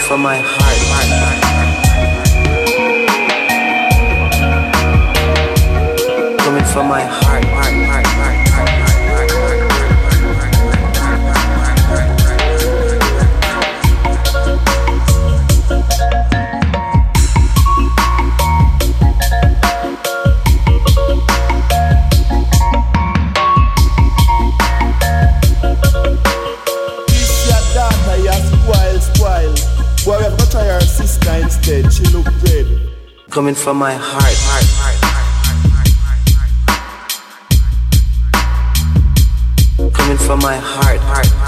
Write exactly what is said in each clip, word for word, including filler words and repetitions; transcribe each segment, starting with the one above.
from my heart. Coming from my heart. Instead, she look good. Coming from my heart. Coming from my heart.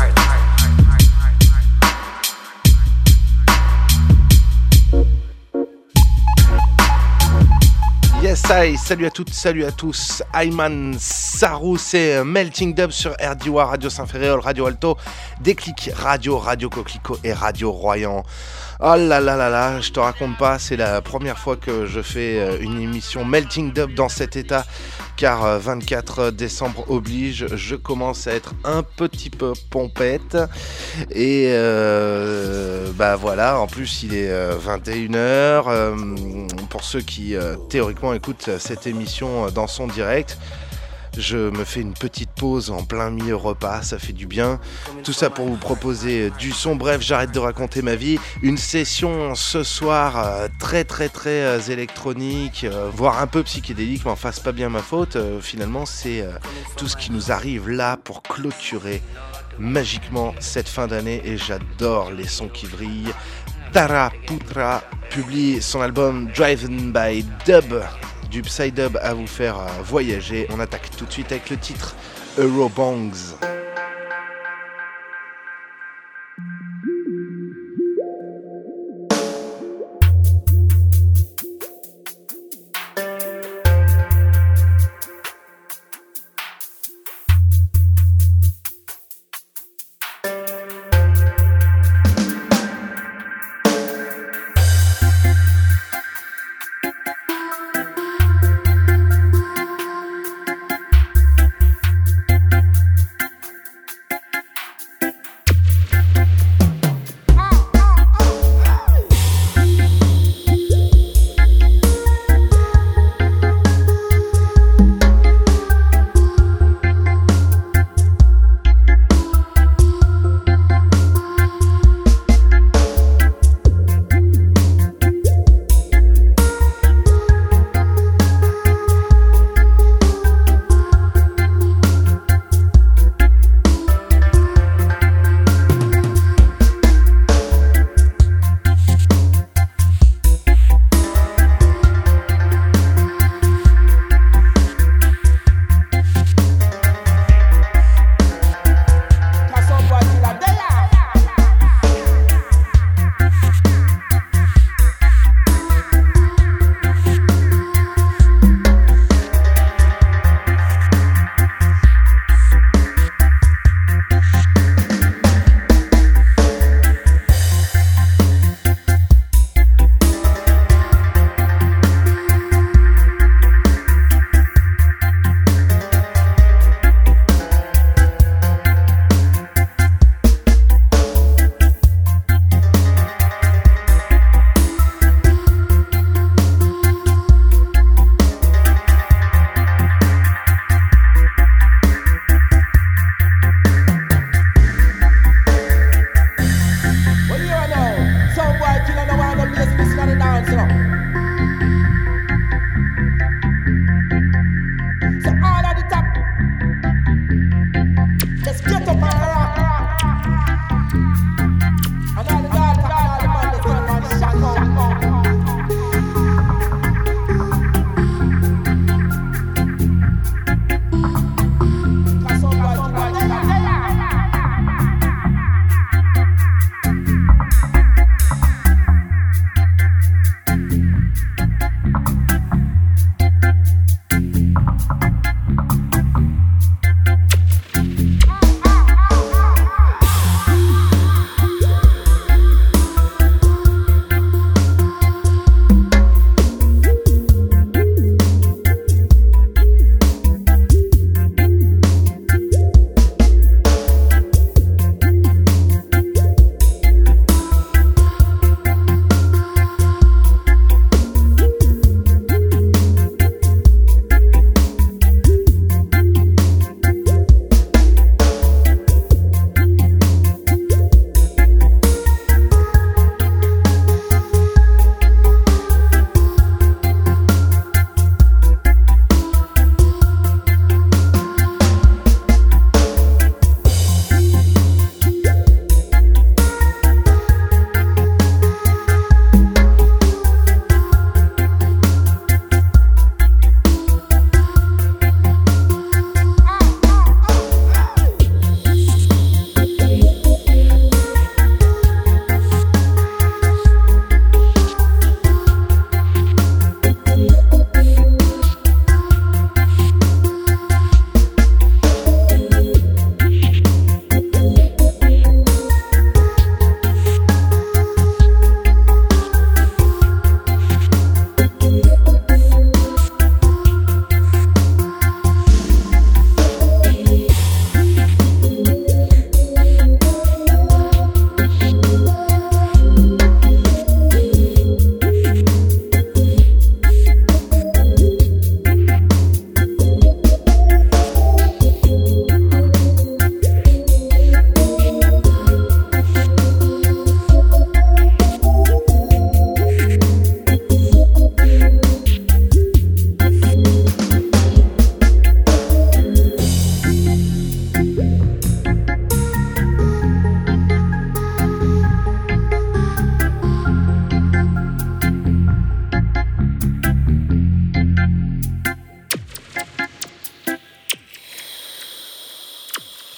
Yes, I, salut à toutes, salut à tous. Ayman Sarou, c'est Melting Dub sur R D W A, Radio Saint-Ferréol, Radio Alto, Déclic Radio, Radio Coquelicot et Radio Royan. Oh là là là là, je te raconte pas, c'est la première fois que je fais une émission Melting Dub dans cet état, car vingt-quatre décembre oblige, je commence à être un petit peu pompette, et euh, bah voilà, en plus il est vingt et une heures, euh, pour ceux qui euh, théoriquement écoutent cette émission dans son direct. Je me fais une petite pause en plein milieu repas, ça fait du bien. Tout ça pour vous proposer du son. Bref, j'arrête de raconter ma vie. Une session ce soir euh, très très très euh, électronique, euh, voire un peu psychédélique, mais enfin c'est pas bien ma faute. Euh, finalement, c'est euh, tout ce qui nous arrive là pour clôturer magiquement cette fin d'année, et j'adore les sons qui brillent. Tara Putra publie son album Driven by Dub. Du psy-dub à vous faire voyager. On attaque tout de suite avec le titre Eurobangs.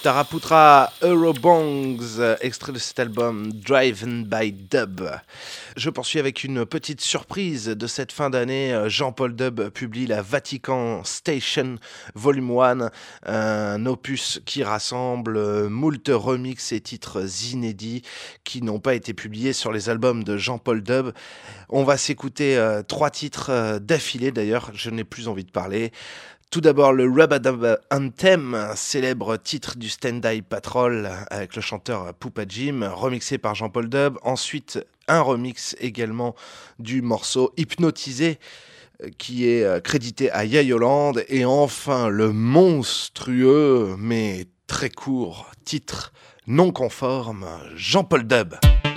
Taraputra Eurobongs, extrait de cet album Driven by Dub. Je poursuis avec une petite surprise de cette fin d'année. Jean-Paul Dub publie la Vatican Station Volume un, un opus qui rassemble moult remix et titres inédits qui n'ont pas été publiés sur les albums de Jean-Paul Dub. On va s'écouter euh, trois titres euh, d'affilée, d'ailleurs, je n'ai plus envie de parler. Tout d'abord, le Rub-a-Dub Anthem, un célèbre titre du Stand-Eye Patrol avec le chanteur Poupa Jim, remixé par Jean-Paul Dub. Ensuite, un remix également du morceau Hypnotisé, qui est crédité à Yayoland. Et enfin, le monstrueux, mais très court, titre non conforme, Jean-Paul Dub.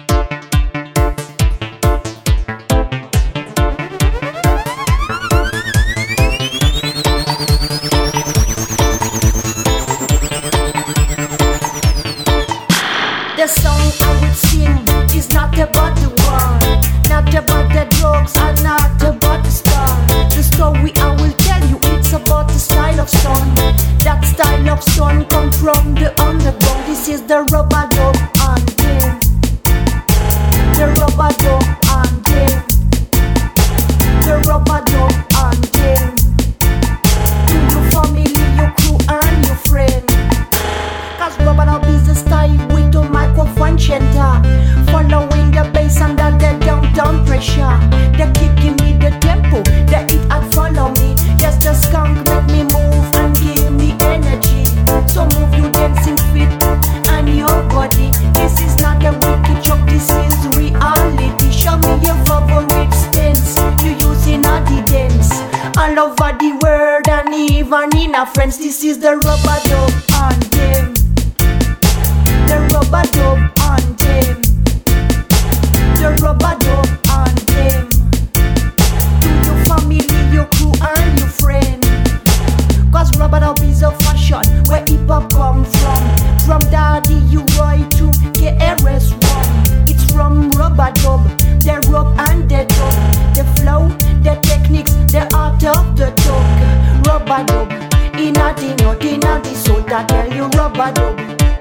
The song I would sing is not about the war, not about the drugs, and not about the star. The story I will tell you, it's about the style of son. That style of son come from the underground. This is the Rub-a-Dub Anthem. The Rub-a-Dub Anthem. The Rub-a-Dub Anthem. To your family, your crew, and your friend. Cause Rub-a-Dub is the style with the microphone center, following the bass under the downtown pressure. They're kicking me the tempo, the hit and follow me. Yes, the skunk make me move and give me energy. So move your dancing feet and your body. This is not a wicked joke, this is reality. Show me your favorite stance you use in a the dance. All over the world and even in our friends. This is the Rub-a-Dub Anthem. The Rub-a-Dub Anthem. The Rub-a-Dub Anthem. To your family, your crew and your friend. Cause Rub-a-Dub is a fashion where hip-hop come from. From Daddy U-Roy to K R S One. It's from Rub-a-Dub, the rub and the dub. The flow, the techniques, the art of the talk. Rub-a-Dub, inna the note, inna the soul. That tell you Rub-a-Dub.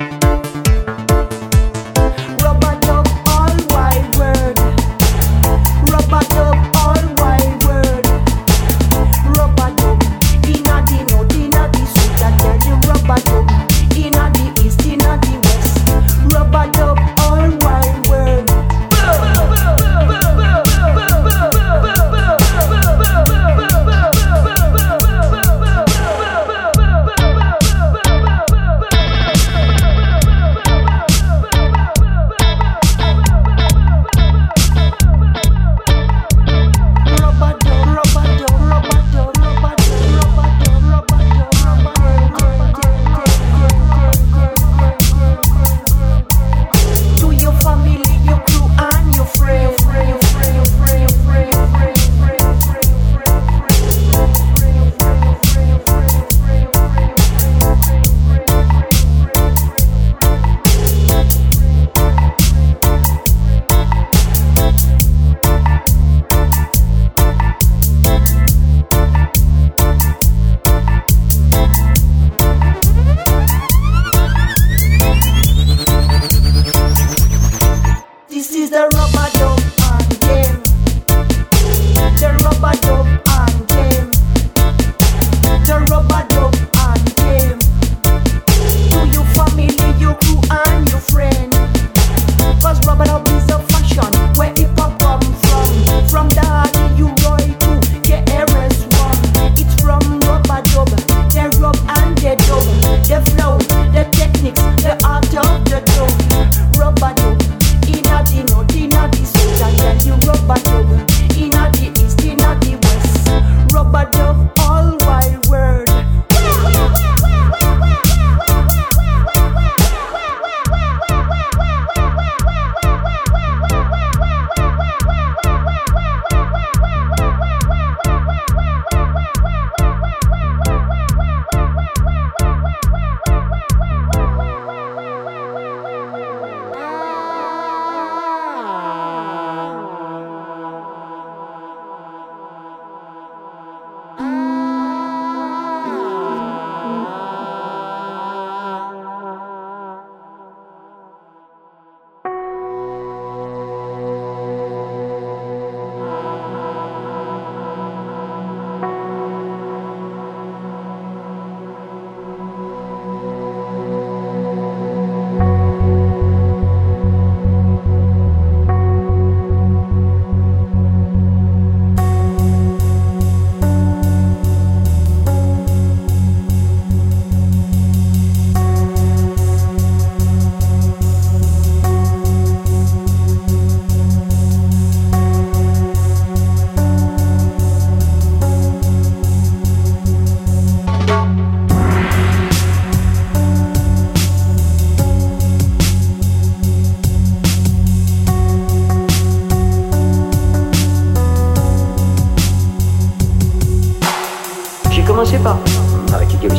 Rub-a-Dub, all wide word. Rub-a-Dub, all wide word. Rub-a-Dub, inna the north, inna the south. That tell you Rub-a-Dub. Inna the east, inna the west. Rub-a-Dub, all wide word.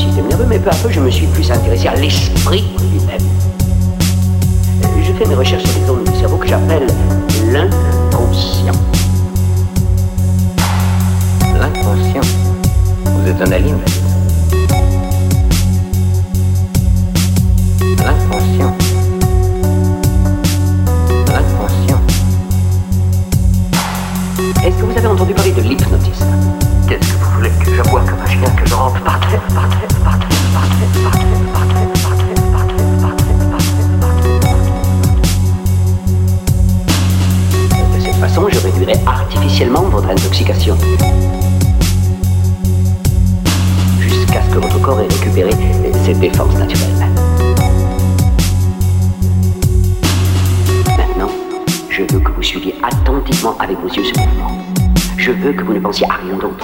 système nerveux, mais peu à peu, je me suis plus intéressé à l'esprit lui-même. Je fais mes recherches sur des zones du cerveau que j'appelle l'inconscient. L'inconscient. Vous êtes un alien. L'inconscient. L'inconscient. Est-ce que vous avez entendu parler de l'hypnotisme? Qu'est-ce que vous voulez que je bois comme un chien, que je rentre par terre, par terre, par terre, par terre, par terre, par terre, par terre, par terre, par terre, par terre, par terre. De cette façon, je réduirai artificiellement votre intoxication. Jusqu'à ce que votre corps ait récupéré ses défenses naturelles. Maintenant, je veux que vous suiviez attentivement avec vos yeux ce mouvement. Je veux que vous ne pensiez à rien d'autre.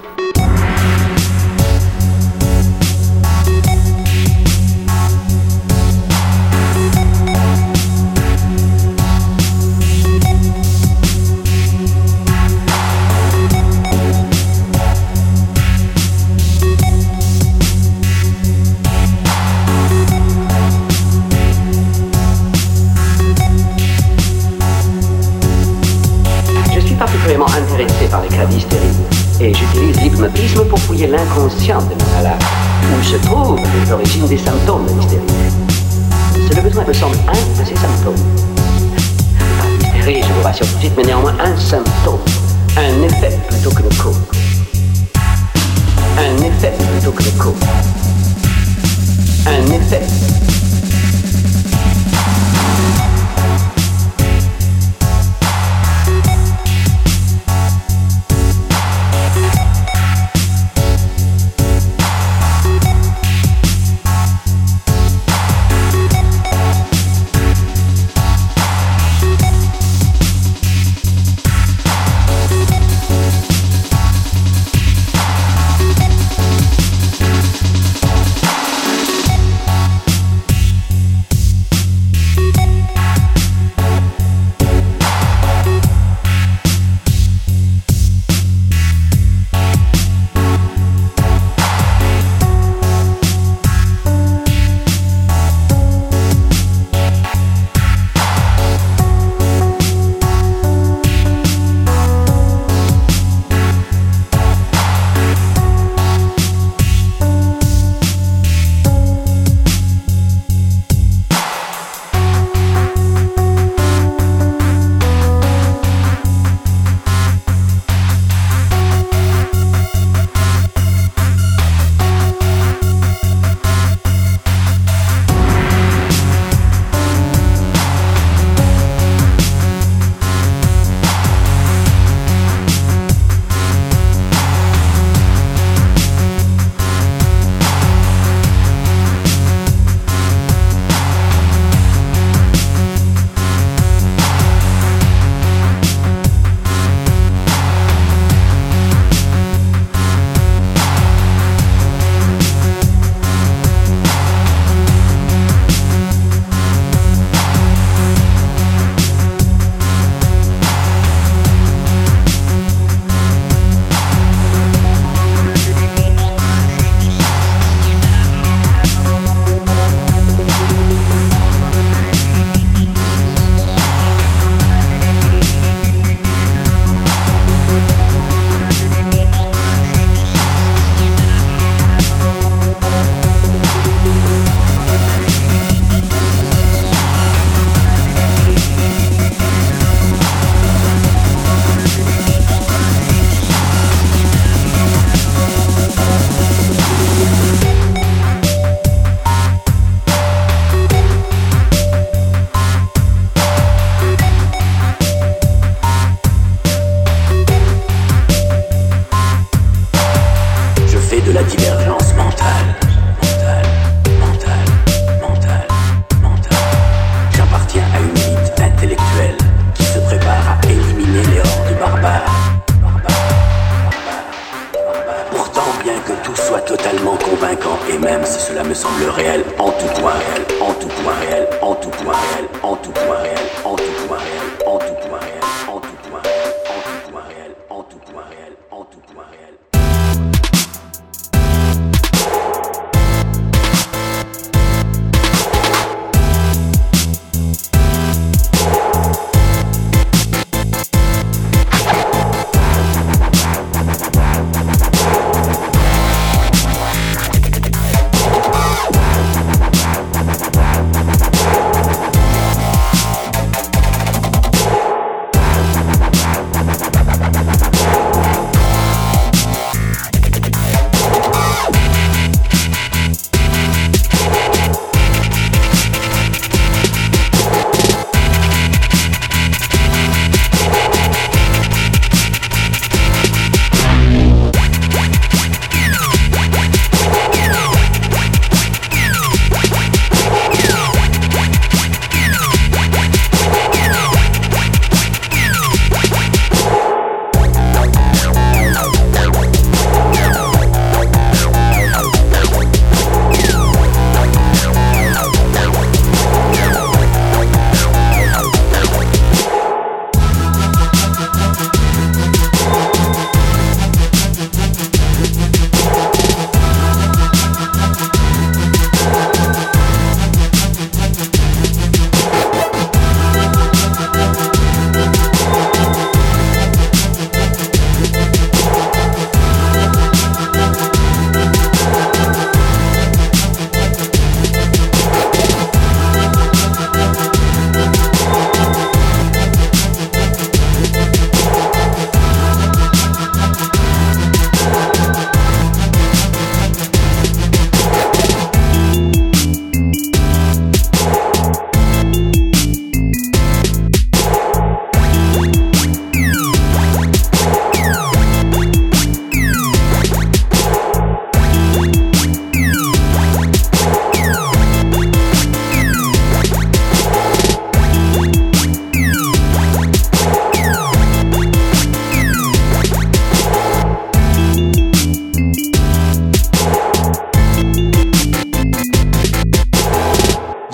Intéressé par les cas d'hystérie, et j'utilise l'hypnotisme pour fouiller l'inconscient de mon malade, où se trouvent les origines des symptômes de l'hystérie. C'est le besoin me semble un de ces symptômes. Pas l'hystérie, je vous rassure tout de suite, mais néanmoins un symptôme, un effet plutôt que le cause. Un effet plutôt que le cause. Un effet.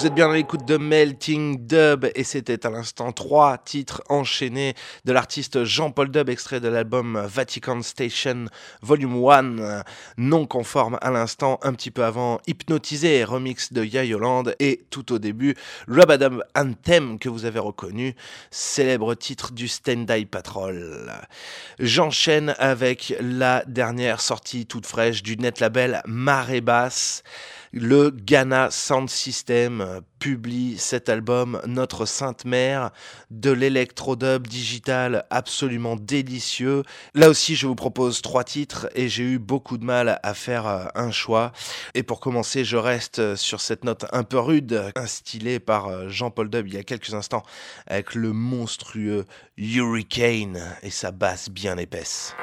Vous êtes bien à l'écoute de Melting Dub et c'était à l'instant trois titres enchaînés de l'artiste Jean-Paul Dub, extrait de l'album Vatican Station Volume un, non conforme à l'instant, un petit peu avant Hypnotisé, remix de Yayoland, et tout au début Rub-a-Dub Anthem que vous avez reconnu, célèbre titre du Stand-By Patrol. J'enchaîne avec la dernière sortie toute fraîche du net label Marée Basse. Le Ghana Sound System publie cet album Notre Sainte Mère, de l'électro-dub digital absolument délicieux. Là aussi, je vous propose trois titres et j'ai eu beaucoup de mal à faire un choix. Et pour commencer, je reste sur cette note un peu rude, instillée par Jean-Paul Dub il y a quelques instants, avec le monstrueux Hurricane et sa basse bien épaisse.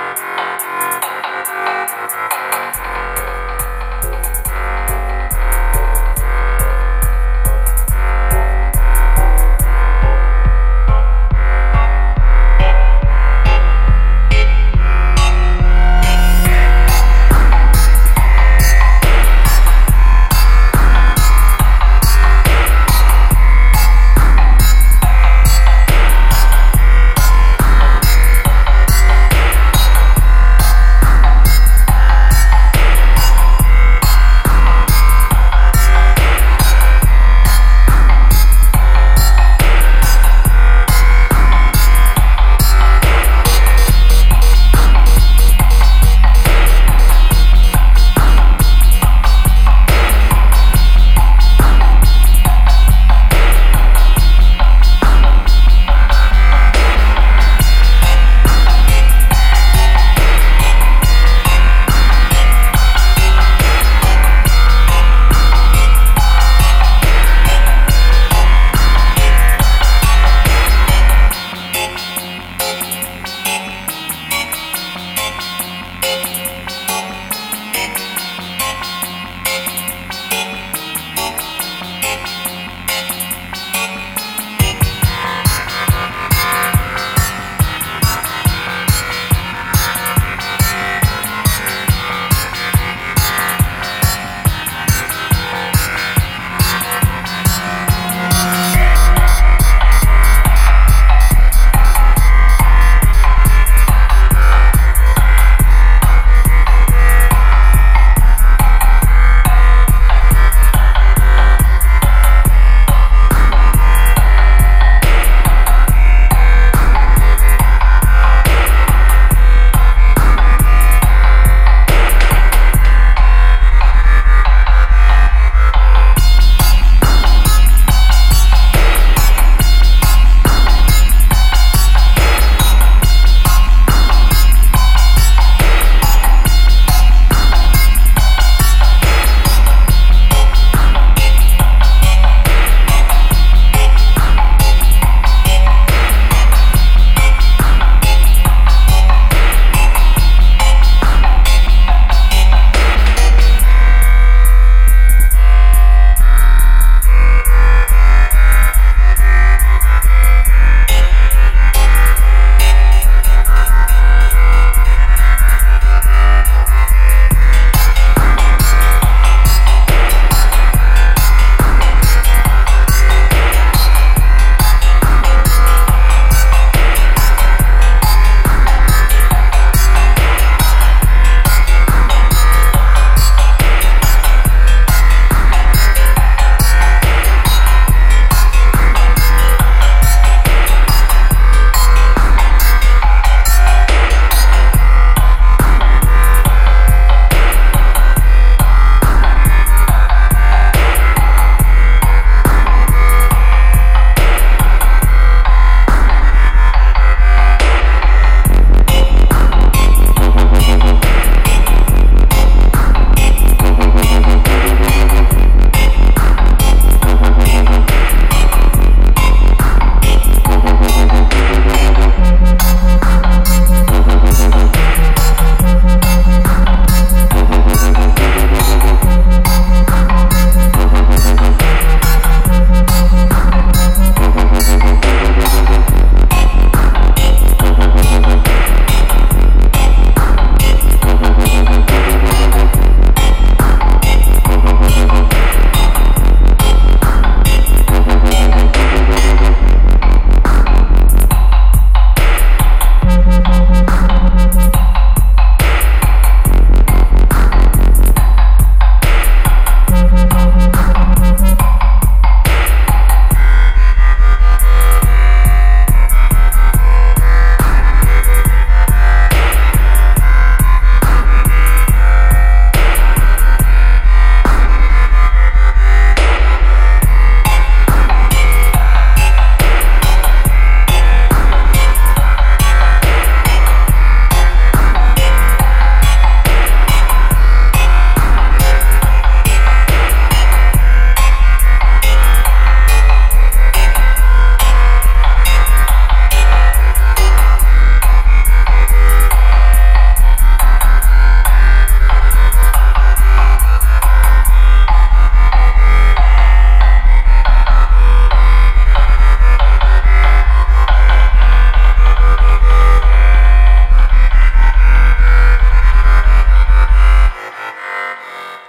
We'll be right back.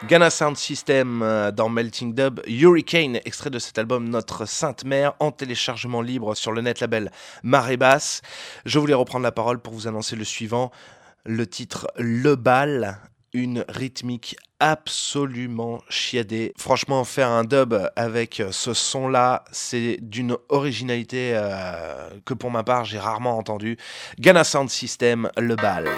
Ghana Sound System euh, dans Melting Dub, Hurricane, extrait de cet album Notre Sainte Mère, en téléchargement libre sur le net label Marée Basse. Je voulais reprendre la parole pour vous annoncer le suivant, le titre Le Bal, une rythmique absolument chiadée. Franchement, faire un dub avec ce son-là, c'est d'une originalité euh, que pour ma part, j'ai rarement entendu. Ghana Sound System, Le Bal.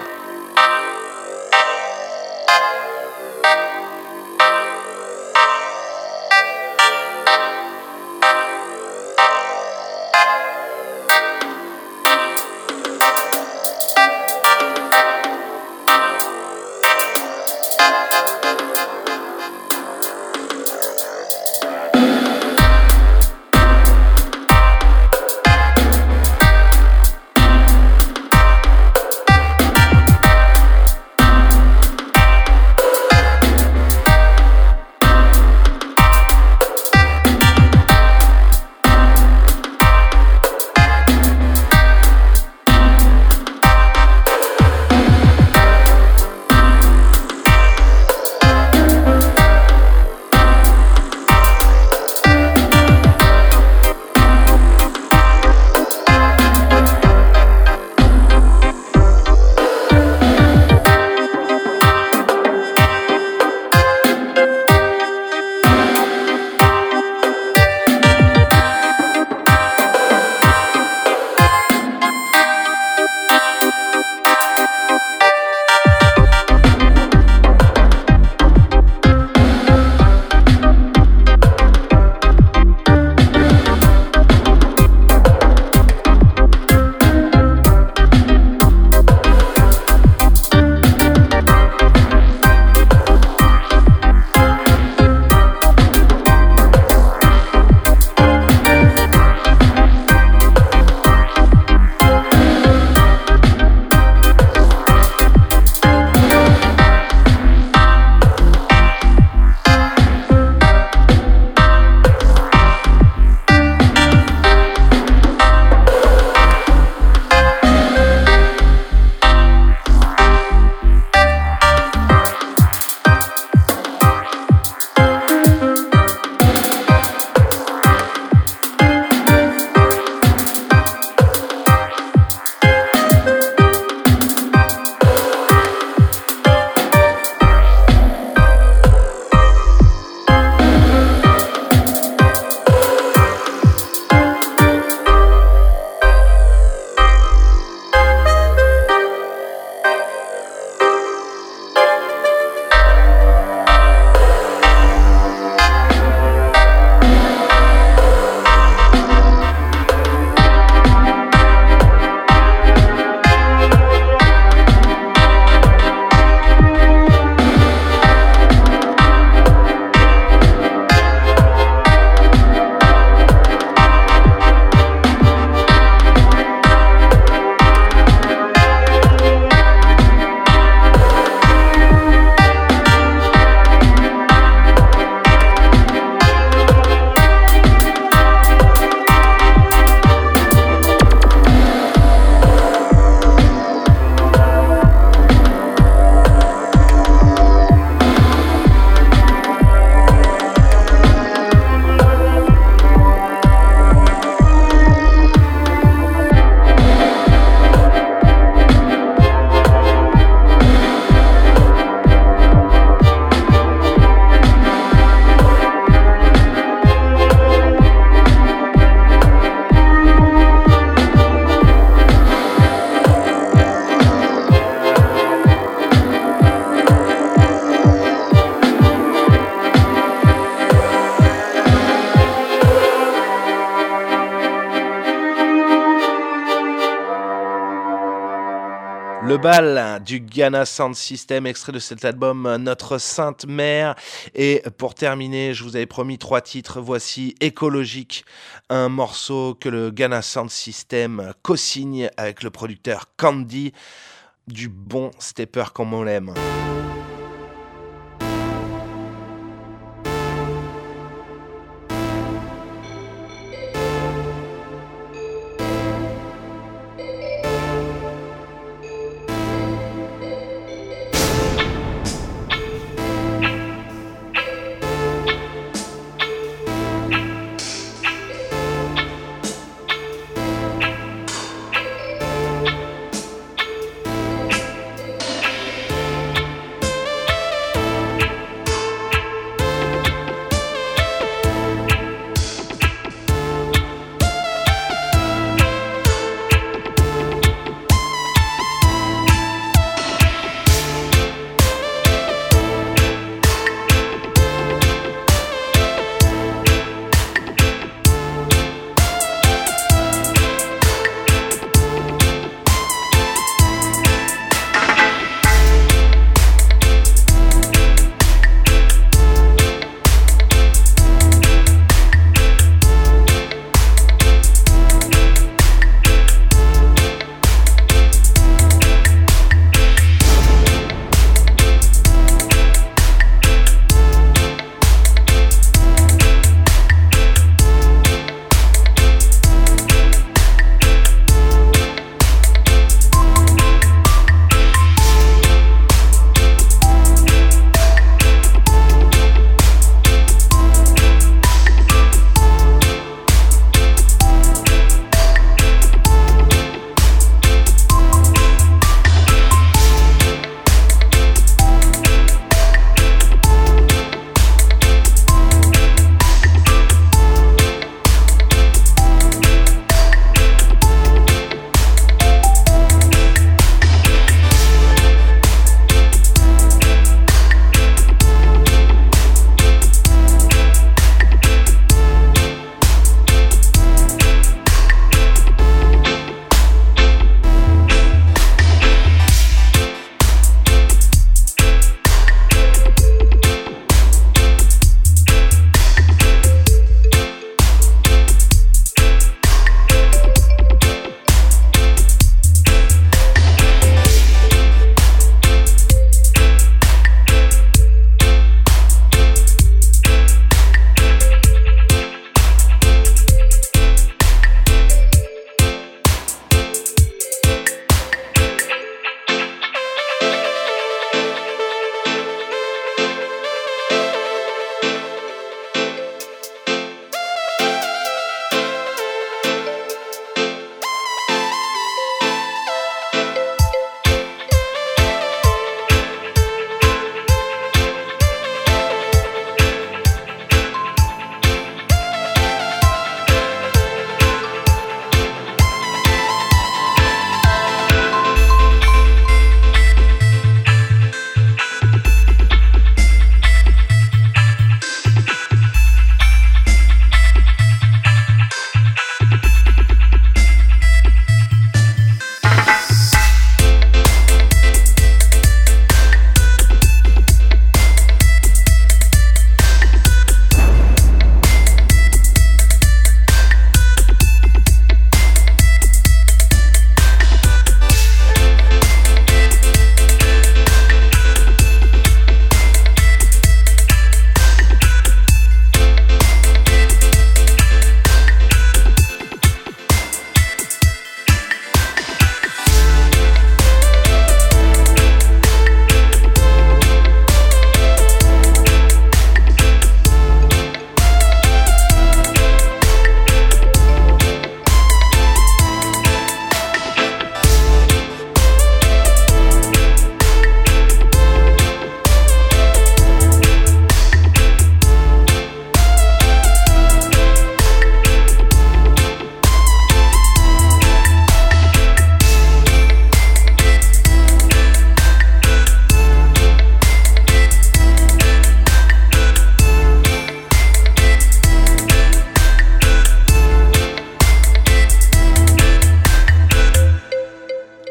Le bal du Ghana Sound System, extrait de cet album Notre Sainte Mère. Et pour terminer, je vous avais promis trois titres. Voici Écologique, un morceau que le Ghana Sound System co-signe avec le producteur Candy, du bon stepper comme on l'aime.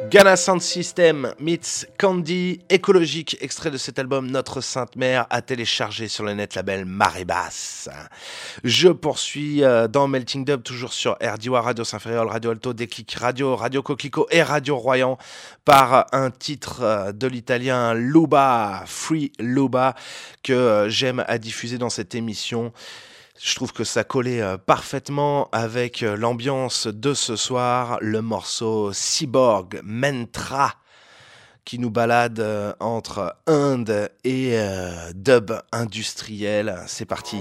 Ghana Sound System meets Candy, écologique, extrait de cet album Notre Sainte Mère, à télécharger sur le net label Marée Basse. Je poursuis euh, dans Melting Dub, toujours sur R D W, Radio Saint-Ferréol, Radio Alto, Déclic Radio, Radio Coquelicot et Radio Royan, par un titre euh, de l'italien Luba, Free Luba, que euh, j'aime à diffuser dans cette émission. Je trouve que ça collait euh, parfaitement avec euh, l'ambiance de ce soir, le morceau Cyborg Mantra qui nous balade euh, entre Inde et euh, dub industriel. C'est parti.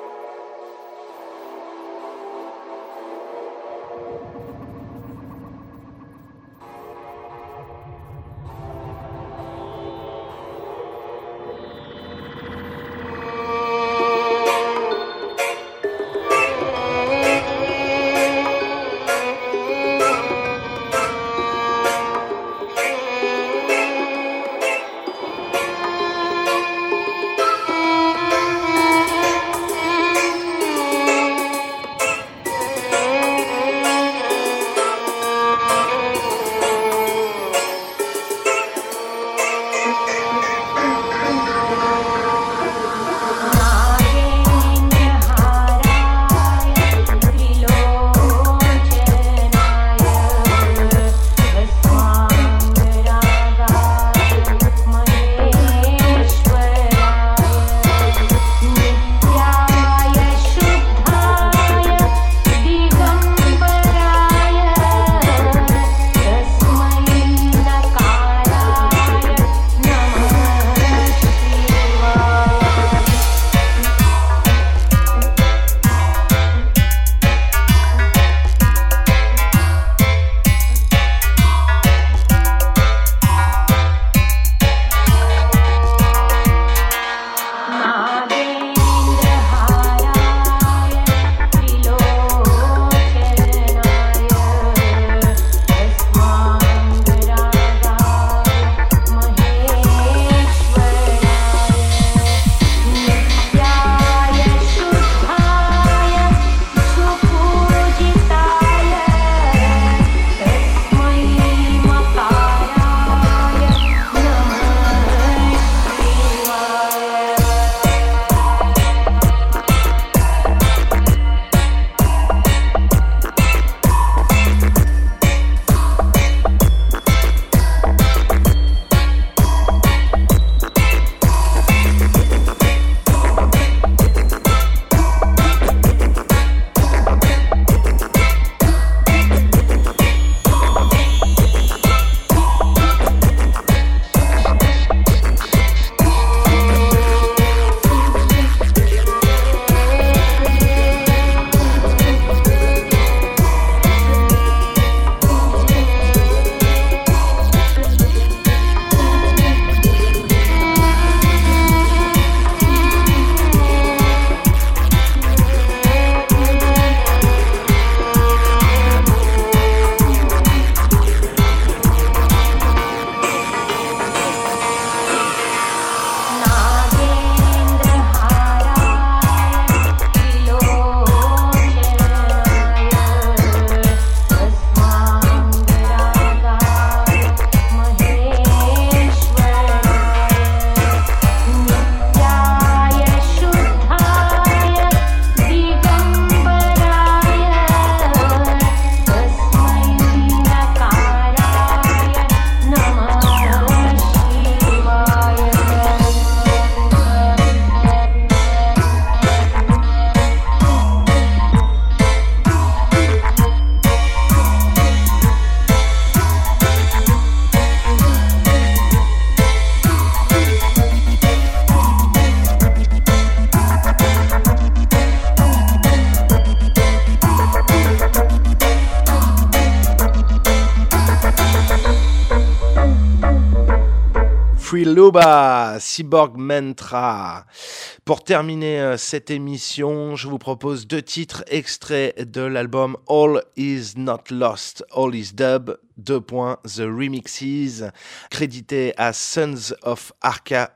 Free Luba, Cyborg Mantra. Pour terminer euh, cette émission, je vous propose deux titres extraits de l'album All Is Not Lost, All Is Dub, deux points, The Remixes, crédité à Sons of Arca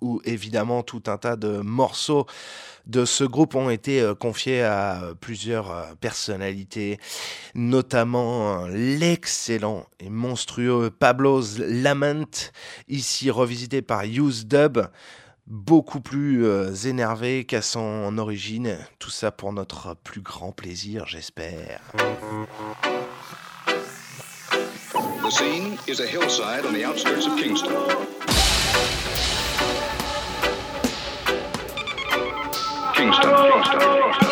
où évidemment tout un tas de morceaux de ce groupe ont été euh, confiés à euh, plusieurs euh, personnalités, notamment euh, l'excellent et monstrueux Pablo's Lament, ici revisité par Used Dub, beaucoup plus euh, énervé qu'à son origine. Tout ça pour notre plus grand plaisir, j'espère. The scene is a hillside on the outskirts of Kingston. Kingston, Kingston, Kingston.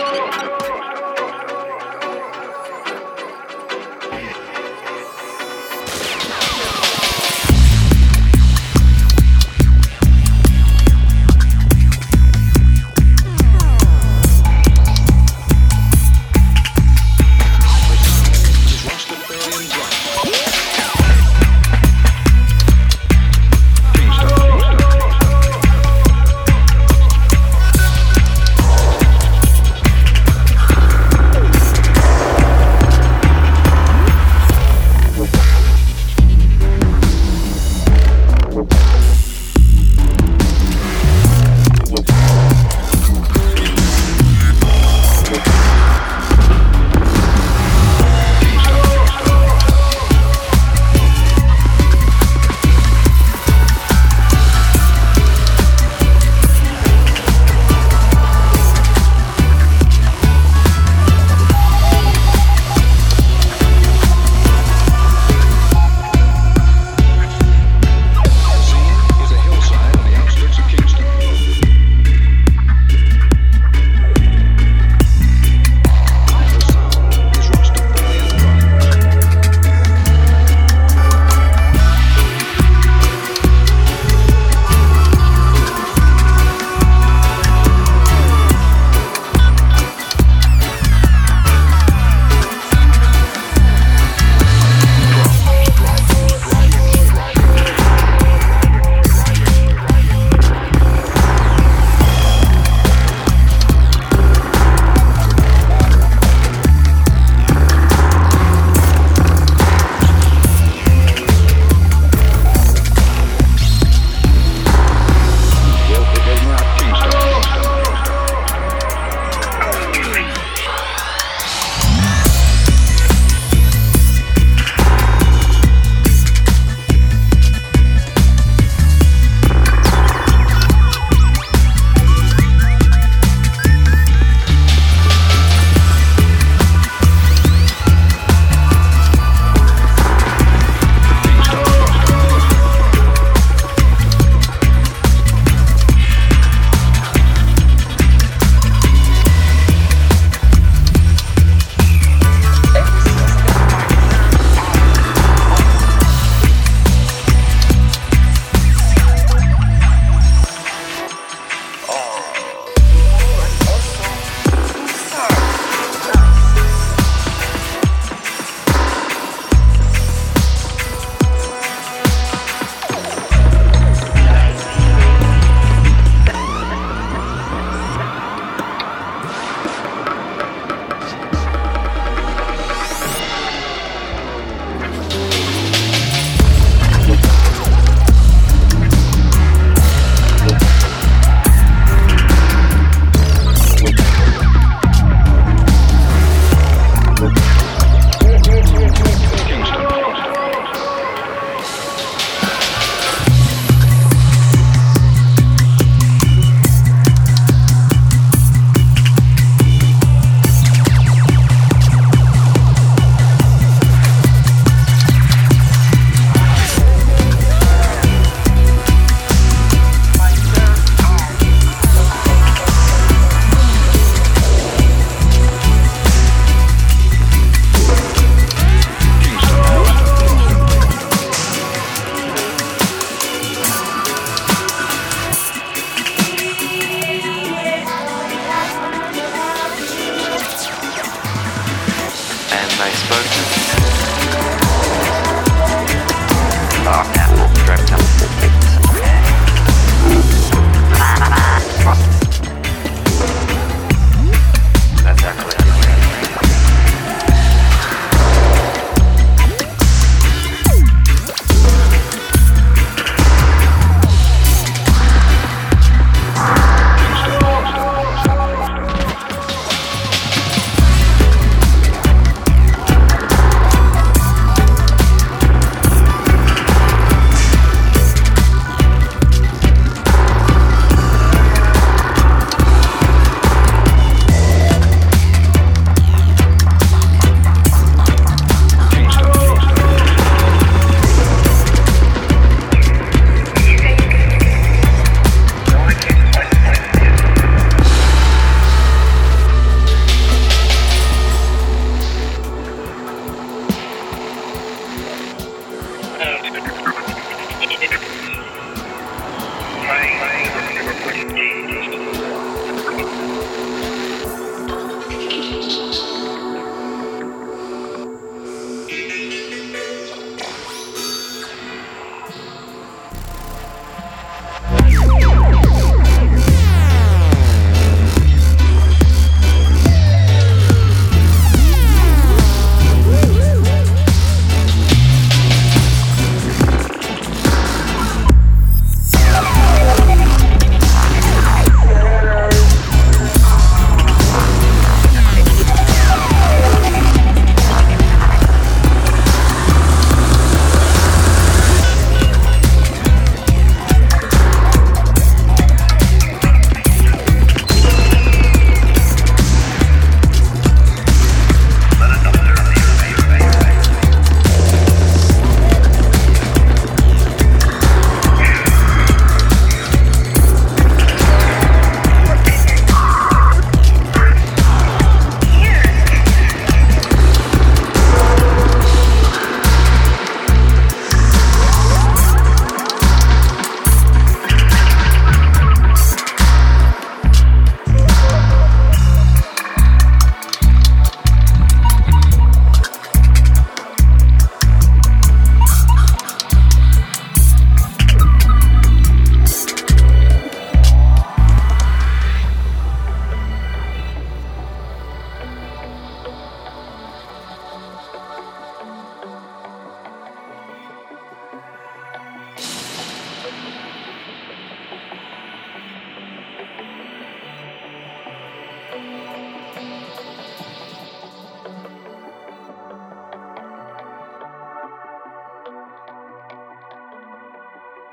We'll be right back.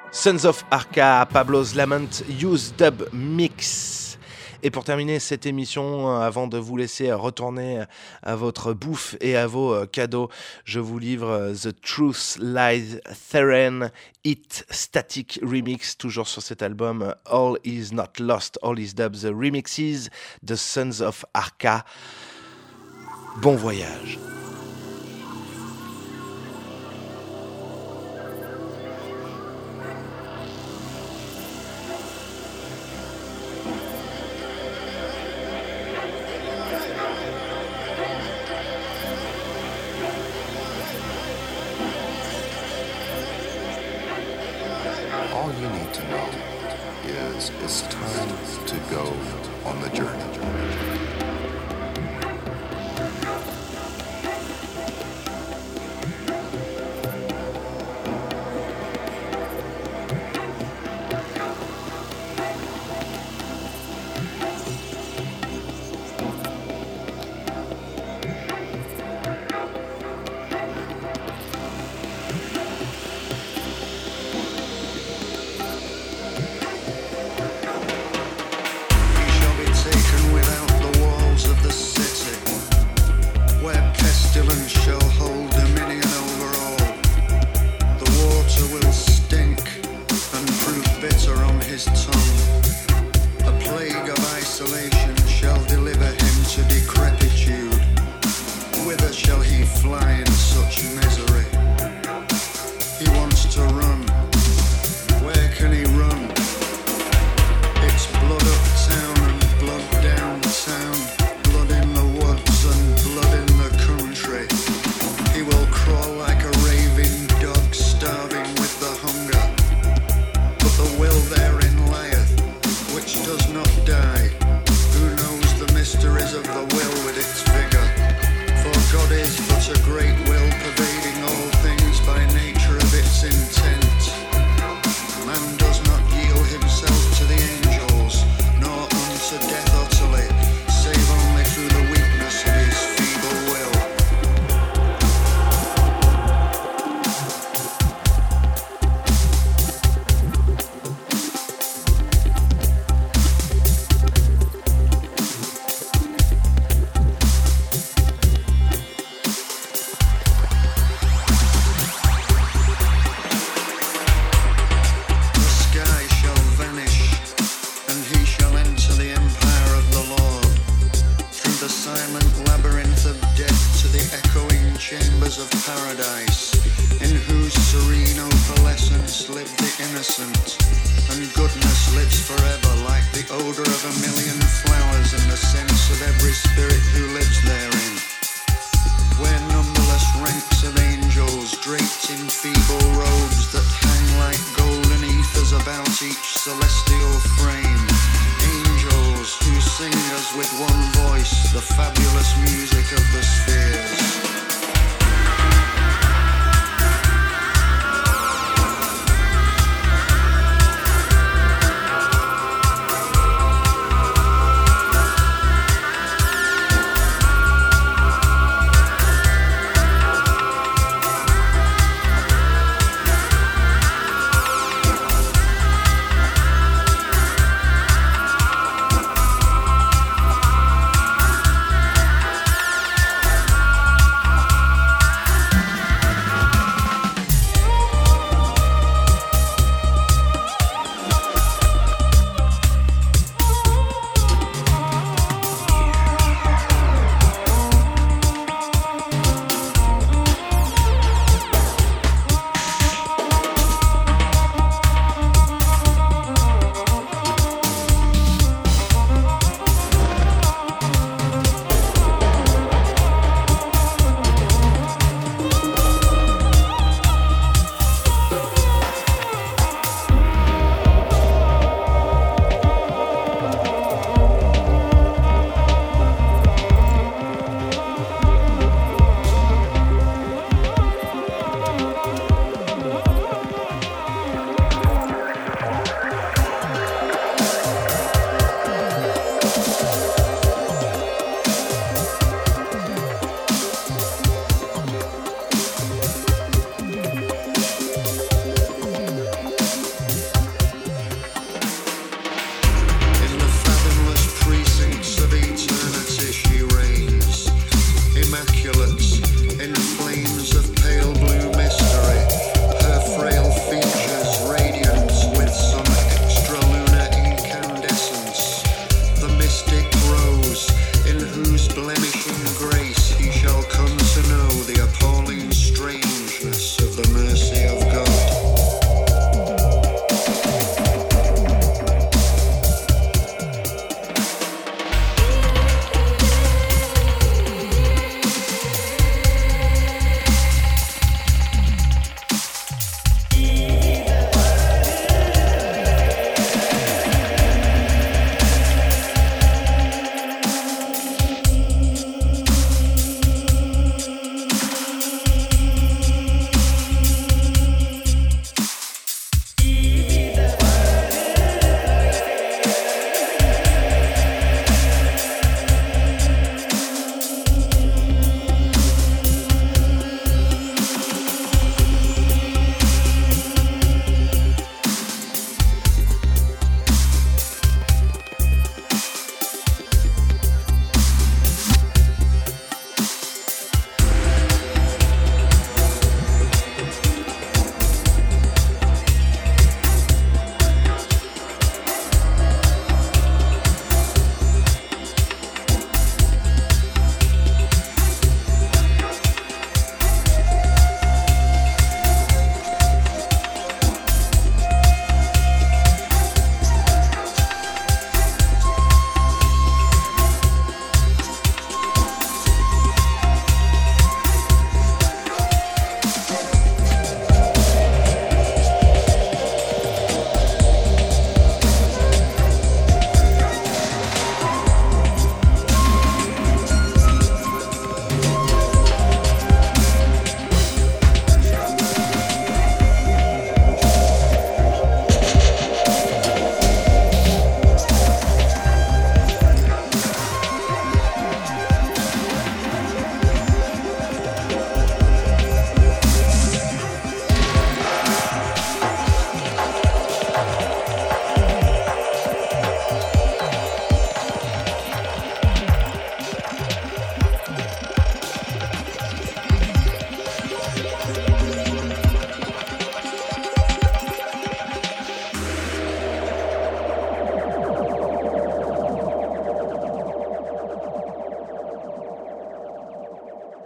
Sons of Arca, Pablo's Lament, Use Dub Mix. Et pour terminer cette émission, avant de vous laisser retourner à votre bouffe et à vos cadeaux, je vous livre The Truth Lies Therein, Hit Static Remix, toujours sur cet album All Is Not Lost, All Is Dub, The Remixes, The Sons of Arca. Bon voyage. All you need to know is it's time to go on the journey.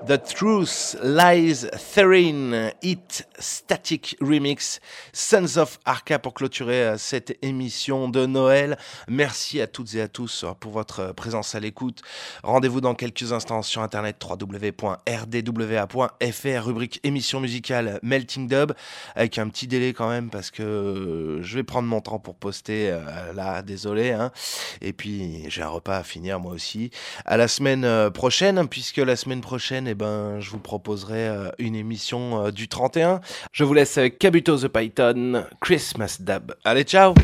The Truth Lies Therein, Hit Static Remix, Sons of Arca pour clôturer cette émission de Noël. Merci à toutes et à tous pour votre présence à l'écoute. Rendez-vous dans quelques instants sur internet w w w point r d w a point f r, rubrique émission musicale Melting Dub, avec un petit délai quand même parce que je vais prendre mon temps pour poster, euh, là, désolé, hein. Et puis j'ai un repas à finir moi aussi. À la semaine prochaine, puisque la semaine prochaine, eh ben, je vous proposerai euh, une émission euh, du trente et un. Je vous laisse avec Kabuto the Python, Christmas Dub. Allez, ciao!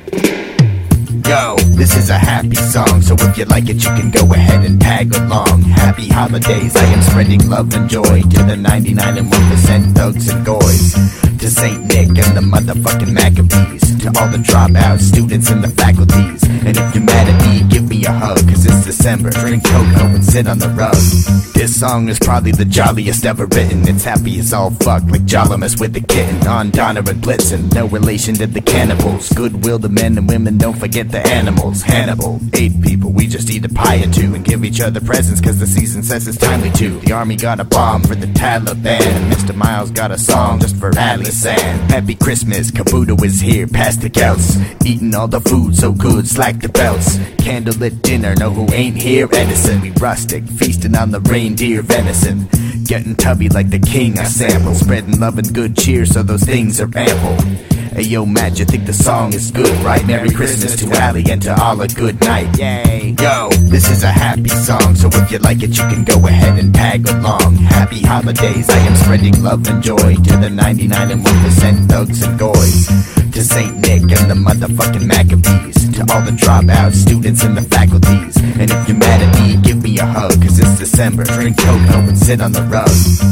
Yo, this is a happy song, so if you like it, you can go ahead and tag along. Happy holidays, I am spreading love and joy to the ninety-nine and one percent thugs and goys, to Saint Nick and the motherfucking Maccabees, to all the dropouts, students and the faculties. And if you're mad at me, give me a hug, cause it's December, drink cocoa and sit on the rug. This song is probably the jolliest ever written. It's happy as all fuck, like Jolimus with the kitten on Donner and Blitzen. No relation to the cannibals, goodwill to men and women, don't forget the animals. Hannibal, eight people, we just eat a pie or two and give each other presents cause the season says it's timely to. The army got a bomb for the Taliban, and Mister Miles got a song just for Alisan. Happy Christmas, Kabuto is here, pass the gouts, eating all the food so good, slack the belts. Candlelit dinner, know who ain't here? Edison. We rustic, feasting on the reindeer venison, getting tubby like the king I sample, spreading love and good cheer so those things are ample. Hey yo, Matt, you think the song is good, right? Merry Christmas to Ali and to all a good night. Yay. Yo, this is a happy song, so if you like it, you can go ahead and tag along. Happy holidays, I am spreading love and joy to the ninety-nine and one percent thugs and goys, to Saint Nick and the motherfucking Maccabees, to all the dropouts, students and the faculties. And if you're mad at me, give me a hug, cause it's December, drink cocoa and sit on the rug.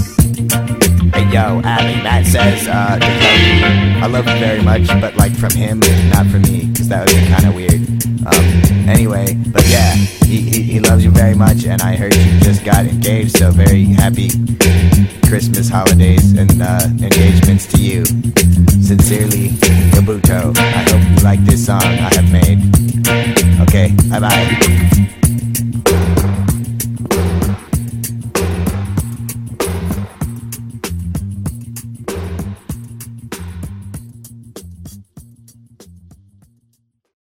Hey yo, Ali, Matt says, uh, I love you very much, but like from him, not from me, cause that would be kinda weird. Um, anyway, but yeah, he, he, he loves you very much, and I heard you just got engaged, so very happy Christmas, holidays, and uh, engagements to you. Sincerely, Kabuto. I hope you like this song I have made. Okay, bye bye.